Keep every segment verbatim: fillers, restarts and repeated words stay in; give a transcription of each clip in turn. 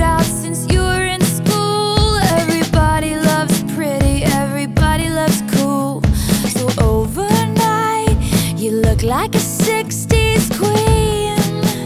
out since you were in school. Everybody loves pretty, everybody loves cool. So overnight, you look like a sixties queen.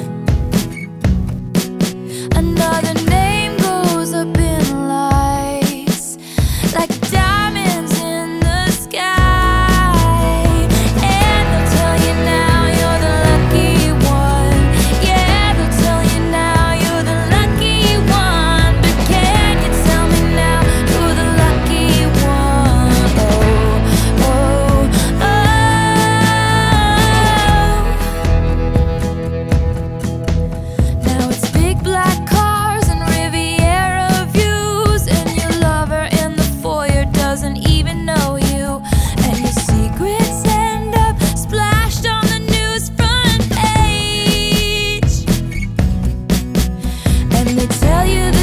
Another name goes up in lights, like diamonds in the sky. And they'll tell you now you're the lucky one. Yeah, they'll tell you now you're the lucky one. But can you tell me now you're the lucky one? Oh, oh, oh. Now it's big black cars and Riviera views, and your lover in the foyer doesn't even know you, and your secrets end up splashed on the news front page. And they tell you